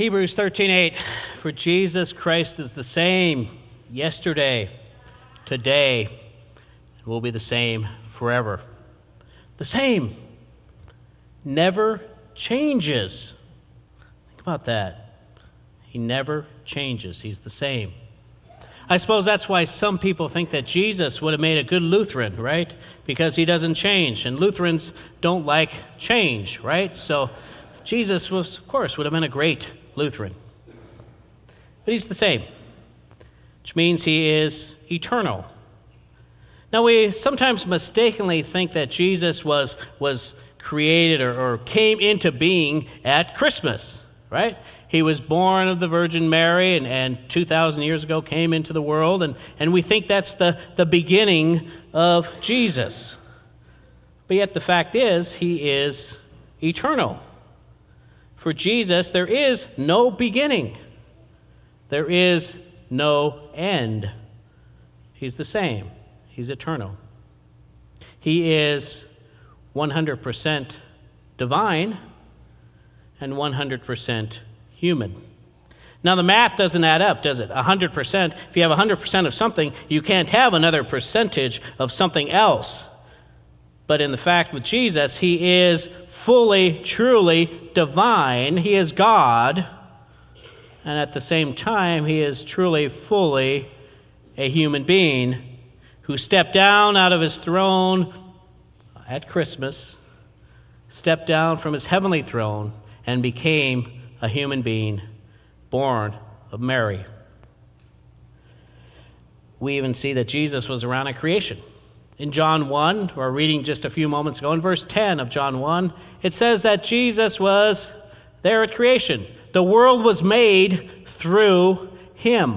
Hebrews 13:8, for Jesus Christ is the same yesterday, today, and will be the same forever. The same. Never changes. Think about that. He never changes. He's the same. I suppose that's why some people think that Jesus would have made a good Lutheran, right? Because he doesn't change. And Lutherans don't like change, right? So Jesus was, of course, would have been a great Lutheran. But he's the same, which means he is eternal. Now, we sometimes mistakenly think that Jesus was created or came into being at Christmas, right? He was born of the Virgin Mary and 2,000 years ago came into the world, and we think that's the beginning of Jesus. But yet the fact is, he is eternal. For Jesus, there is no beginning. There is no end. He's the same. He's eternal. He is 100% divine and 100% human. Now, the math doesn't add up, does it? 100%. If you have 100% of something, you can't have another percentage of something else. But in the fact with Jesus, he is fully, truly divine. He is God. And at the same time, he is truly, fully a human being who stepped down out of his throne at Christmas, stepped down from his heavenly throne, and became a human being born of Mary. We even see that Jesus was around at creation. In John 1, we're reading just a few moments ago, in verse 10 of John 1, it says that Jesus was there at creation. The world was made through him.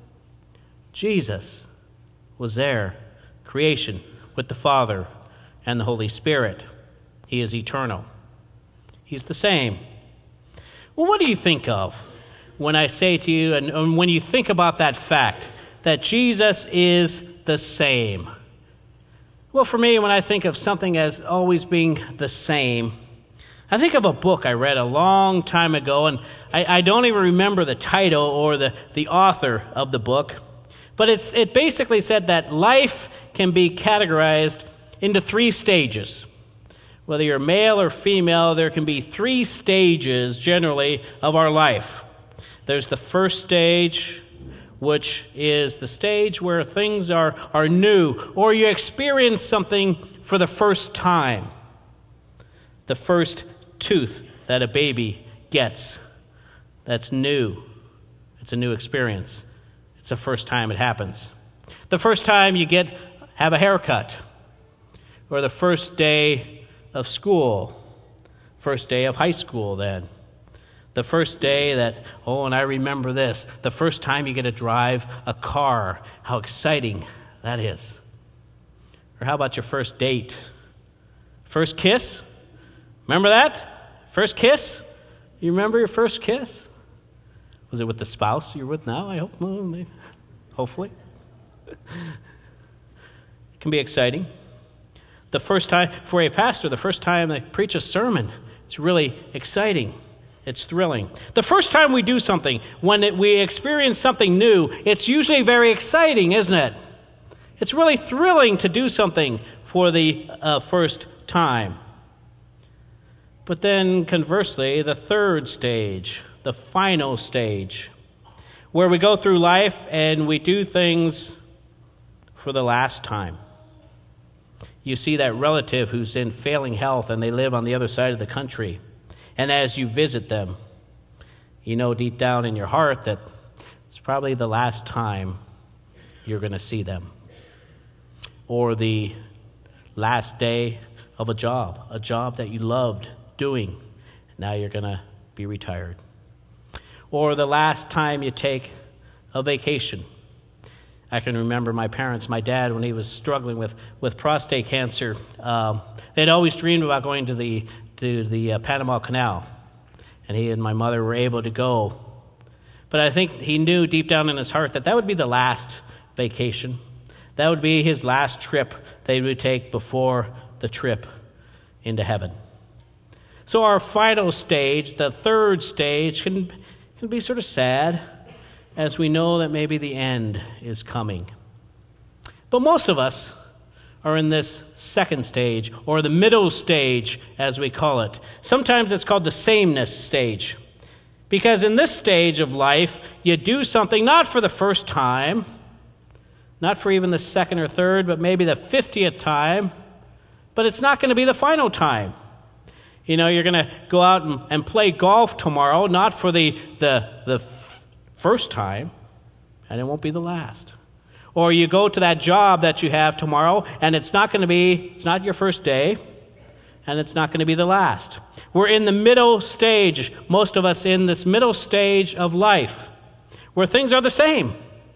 Jesus was there, creation, with the Father and the Holy Spirit. He is eternal. He's the same. Well, what do you think of when I say to you, and when you think about that fact, that Jesus is the same? Well, for me, when I think of something as always being the same, I think of a book I read a long time ago, and I don't even remember the title or the author of the book, but it basically said that life can be categorized into 3 stages. Whether you're male or female, there can be 3 stages generally of our life. There's the first stage, which is the stage where things are new, or you experience something for the first time. The first tooth that a baby gets, that's new. It's a new experience. It's the first time it happens. The first time you have a haircut, or the first day of school, first day of high school then. The first day that, and I remember this, the first time you get to drive a car, how exciting that is. Or how about your first date? First kiss? Remember that? First kiss? You remember your first kiss? Was it with the spouse you're with now? I hope. Well, maybe. Hopefully. It can be exciting. The first time, for a pastor, the first time they preach a sermon, it's really exciting. It's thrilling. The first time we do something, when we experience something new, it's usually very exciting, isn't it? It's really thrilling to do something for the first time. But then, conversely, the third stage, the final stage, where we go through life and we do things for the last time. You see that relative who's in failing health and they live on the other side of the country. And as you visit them, you know deep down in your heart that it's probably the last time you're going to see them. Or the last day of a job that you loved doing. Now you're going to be retired. Or the last time you take a vacation. I can remember my dad, when he was struggling with prostate cancer, they'd always dreamed about going to the Panama Canal. And he and my mother were able to go. But I think he knew deep down in his heart that would be the last vacation. That would be his last trip they would take before the trip into heaven. So our final stage, the third stage, can can be sort of sad as we know that maybe the end is coming. But most of us are in this second stage, or the middle stage, as we call it. Sometimes it's called the sameness stage. Because in this stage of life, you do something not for the first time, not for even the second or third, but maybe the 50th time, but it's not going to be the final time. You know, you're going to go out and play golf tomorrow, not for the first time, and it won't be the last. Or you go to that job that you have tomorrow, and it's not your first day, and it's not going to be the last. We're in the middle stage, most of us in this middle stage of life, where things are the same.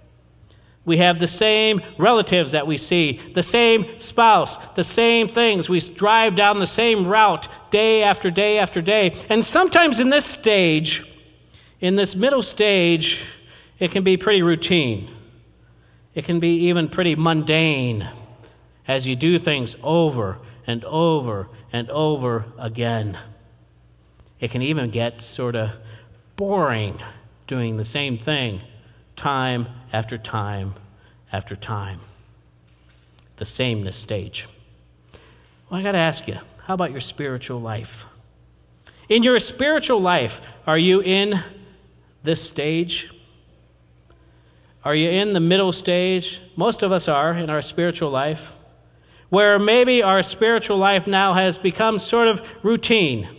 We have the same relatives that we see, the same spouse, the same things. We drive down the same route day after day after day. And sometimes in this stage, in this middle stage, it can be pretty routine. It can be even pretty mundane as you do things over and over and over again. It can even get sort of boring doing the same thing time after time after time. The sameness stage. Well, I got to ask you, how about your spiritual life? In your spiritual life, are you in this stage? Are you in the middle stage? Most of us are in our spiritual life, where maybe our spiritual life now has become sort of routine,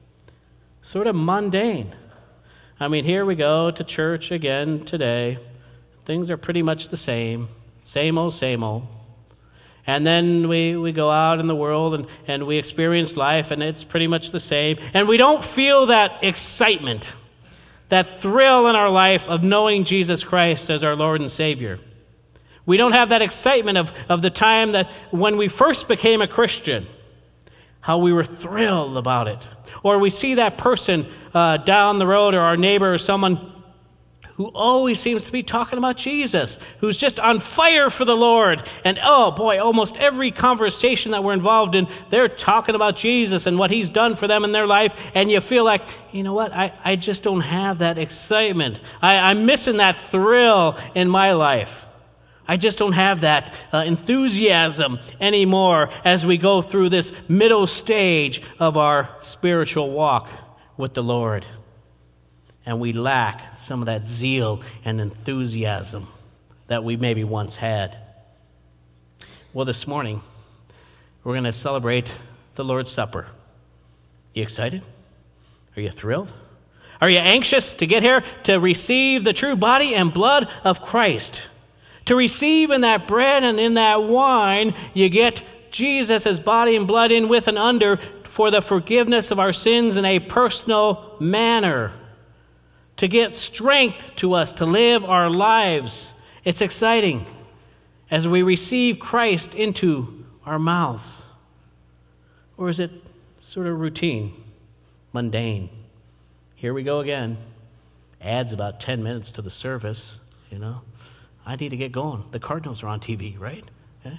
sort of mundane. I mean, here we go to church again today. Things are pretty much the same old, same old. And then we go out in the world and we experience life, and it's pretty much the same. And we don't feel that excitement, that thrill in our life of knowing Jesus Christ as our Lord and Savior. We don't have that excitement of the time that when we first became a Christian, how we were thrilled about it. Or we see that person down the road, or our neighbor, or someone who always seems to be talking about Jesus, who's just on fire for the Lord. And oh boy, almost every conversation that we're involved in, they're talking about Jesus and what he's done for them in their life. And you feel like, you know what, I just don't have that excitement. I'm missing that thrill in my life. I just don't have that enthusiasm anymore as we go through this middle stage of our spiritual walk with the Lord. And we lack some of that zeal and enthusiasm that we maybe once had. Well, this morning, we're going to celebrate the Lord's Supper. You excited? Are you thrilled? Are you anxious to get here to receive the true body and blood of Christ? To receive in that bread and in that wine, you get Jesus' body and blood in with and under for the forgiveness of our sins in a personal manner. To get strength to us to live our lives. It's exciting as we receive Christ into our mouths. Or is it sort of routine, mundane? Here we go again. Adds about 10 minutes to the service, you know. I need to get going. The Cardinals are on TV, right? Okay.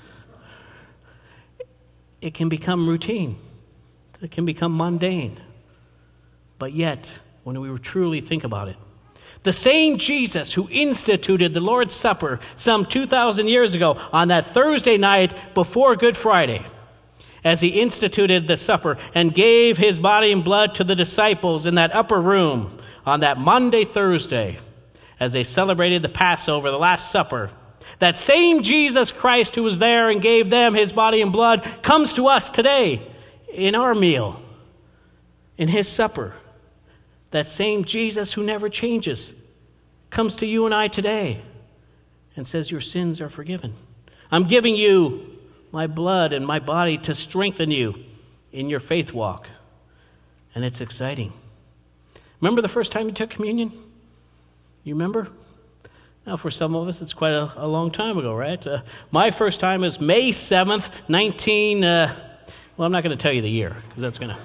It can become routine. It can become mundane. But yet, when we truly think about it, the same Jesus who instituted the Lord's Supper some 2,000 years ago on that Thursday night before Good Friday, as he instituted the supper and gave his body and blood to the disciples in that upper room on that Monday, Thursday, as they celebrated the Passover, the Last Supper, that same Jesus Christ who was there and gave them his body and blood comes to us today in our meal, in his supper. That same Jesus who never changes comes to you and I today and says, your sins are forgiven. I'm giving you my blood and my body to strengthen you in your faith walk. And it's exciting. Remember the first time you took communion? You remember? Now, for some of us, it's quite a long time ago, right? My first time was May 7th, I'm not going to tell you the year, because that's going to...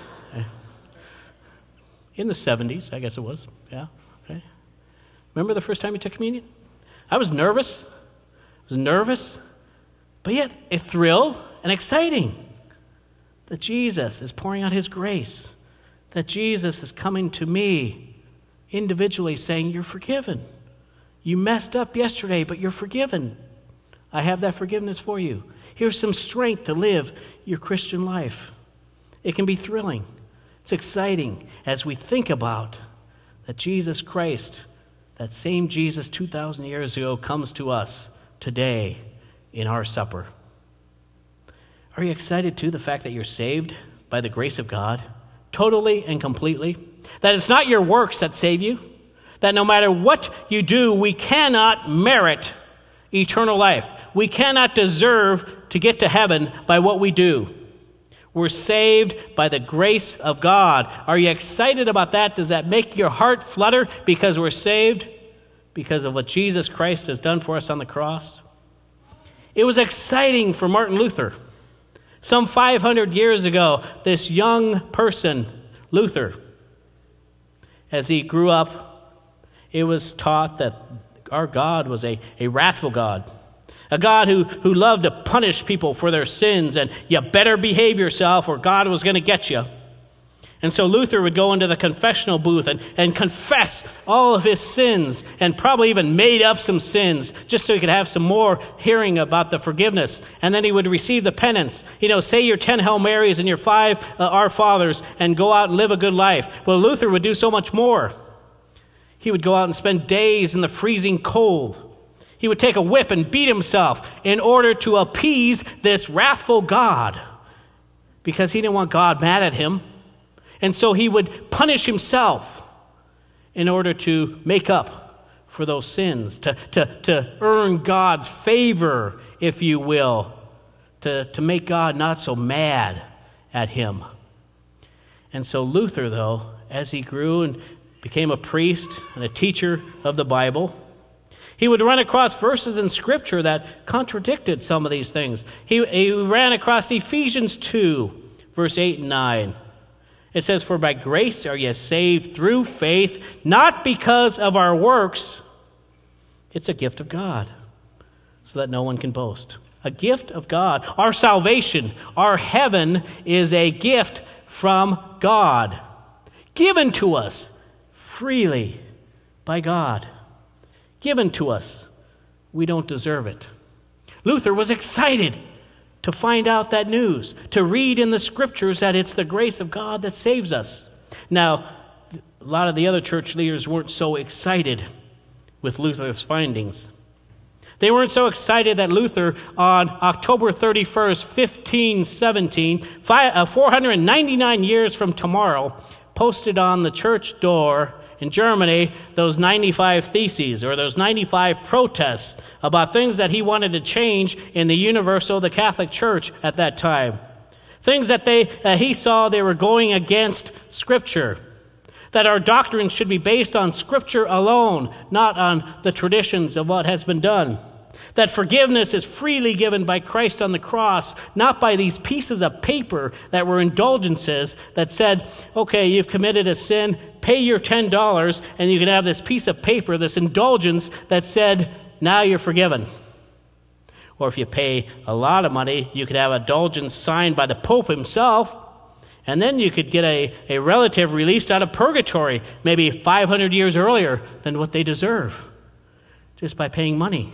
In the 70s, I guess it was. Yeah, okay. Remember the first time you took communion? I was nervous. But yet a thrill and exciting that Jesus is pouring out his grace, that Jesus is coming to me individually saying, you're forgiven. You messed up yesterday, but you're forgiven. I have that forgiveness for you. Here's some strength to live your Christian life. It can be thrilling. It's exciting as we think about that Jesus Christ, that same Jesus 2,000 years ago, comes to us today in our supper. Are you excited too, the fact that you're saved by the grace of God, totally and completely? That it's not your works that save you? That no matter what you do, we cannot merit eternal life. We cannot deserve to get to heaven by what we do. We're saved by the grace of God. Are you excited about that? Does that make your heart flutter because we're saved? Because of what Jesus Christ has done for us on the cross? It was exciting for Martin Luther. Some 500 years ago, this young person, Luther, as he grew up, it was taught that our God was a wrathful God. A God who loved to punish people for their sins, and you better behave yourself or God was going to get you. And so Luther would go into the confessional booth and confess all of his sins, and probably even made up some sins just so he could have some more hearing about the forgiveness. And then he would receive the penance. Say your 10 Hail Marys and your 5 Our Fathers and go out and live a good life. Well, Luther would do so much more. He would go out and spend days in the freezing cold. He would take a whip and beat himself in order to appease this wrathful God, because he didn't want God mad at him. And so he would punish himself in order to make up for those sins, to earn God's favor, if you will, to make God not so mad at him. And so Luther, though, as he grew and became a priest and a teacher of the Bible, he would run across verses in Scripture that contradicted some of these things. He ran across Ephesians 2, verse 8 and 9. It says, "For by grace are ye saved through faith, not because of our works." It's a gift of God, so that no one can boast. A gift of God. Our salvation, our heaven, is a gift from God, given to us freely by God. Given to us. We don't deserve it. Luther was excited to find out that news, to read in the Scriptures that it's the grace of God that saves us. Now, a lot of the other church leaders weren't so excited with Luther's findings. They weren't so excited that Luther, on October 31st, 1517, 499 years from tomorrow, posted on the church door in Germany those 95 theses, or those 95 protests about things that he wanted to change in the universal, the Catholic Church at that time. Things that he saw they were going against Scripture. That our doctrine should be based on Scripture alone, not on the traditions of what has been done. That forgiveness is freely given by Christ on the cross, not by these pieces of paper that were indulgences that said, okay, you've committed a sin, pay your $10, and you can have this piece of paper, this indulgence that said, now you're forgiven. Or if you pay a lot of money, you could have an indulgence signed by the Pope himself, and then you could get a relative released out of purgatory, maybe 500 years earlier than what they deserve, just by paying money.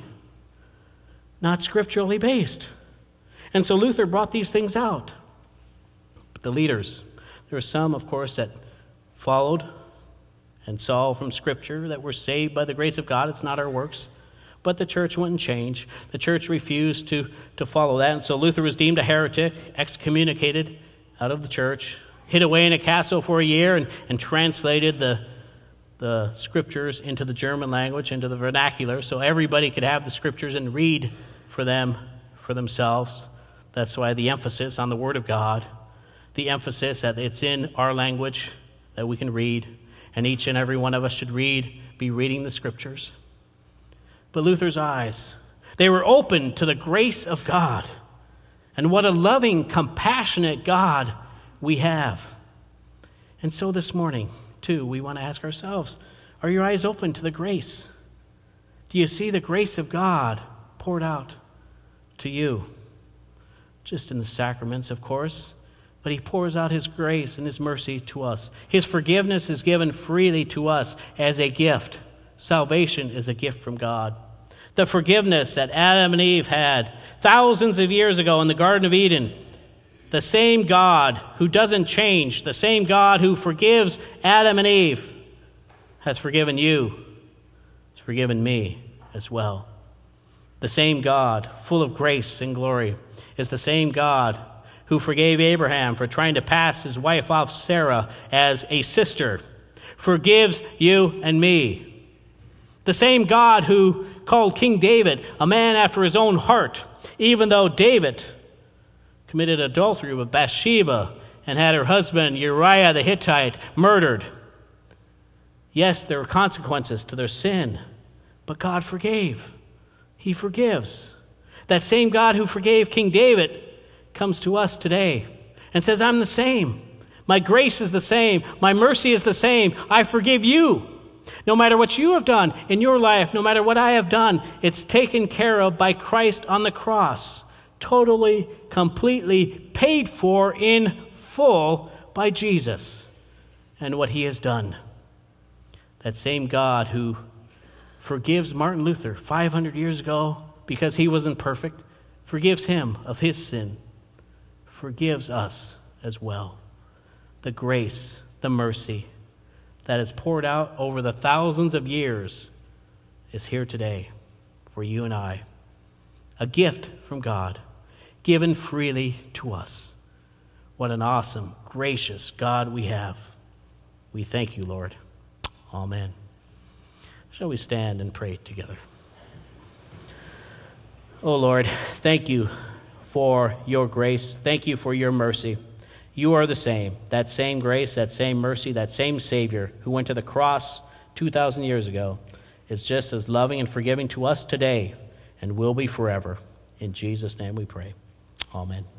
Not scripturally based. And so Luther brought these things out. But the leaders, there were some, of course, that followed and saw from Scripture that we're saved by the grace of God. It's not our works. But the church wouldn't change. The church refused to follow that. And so Luther was deemed a heretic, excommunicated out of the church, hid away in a castle for a year, and translated the Scriptures into the German language, into the vernacular, so everybody could have the Scriptures and read for themselves. That's why the emphasis on the Word of God, the emphasis that it's in our language that we can read, and each and every one of us should be reading the Scriptures. But Luther's eyes, they were open to the grace of God. And what a loving, compassionate God we have. And so this morning, too, we want to ask ourselves, are your eyes open to the grace? Do you see the grace of God poured out to you? Just in the sacraments, of course, but he pours out his grace and his mercy to us. His forgiveness is given freely to us as a gift. Salvation is a gift from God. The forgiveness that Adam and Eve had thousands of years ago in the Garden of Eden, the same God who doesn't change, the same God who forgives Adam and Eve, has forgiven you, has forgiven me as well. The same God, full of grace and glory, is the same God who forgave Abraham for trying to pass his wife off, Sarah, as a sister, forgives you and me. The same God who called King David a man after his own heart, even though David committed adultery with Bathsheba and had her husband Uriah the Hittite murdered. Yes, there were consequences to their sin, but God forgave. He forgives. That same God who forgave King David comes to us today and says, I'm the same. My grace is the same. My mercy is the same. I forgive you. No matter what you have done in your life, no matter what I have done, it's taken care of by Christ on the cross. Totally, completely paid for in full by Jesus and what he has done. That same God who forgives Martin Luther 500 years ago because he wasn't perfect, forgives him of his sin, forgives us as well. The grace, the mercy that is poured out over the thousands of years is here today for you and I. A gift from God, given freely to us. What an awesome, gracious God we have. We thank you, Lord. Amen. Shall we stand and pray together? Oh, Lord, thank you for your grace. Thank you for your mercy. You are the same. That same grace, that same mercy, that same Savior who went to the cross 2,000 years ago is just as loving and forgiving to us today and will be forever. In Jesus' name we pray. Amen.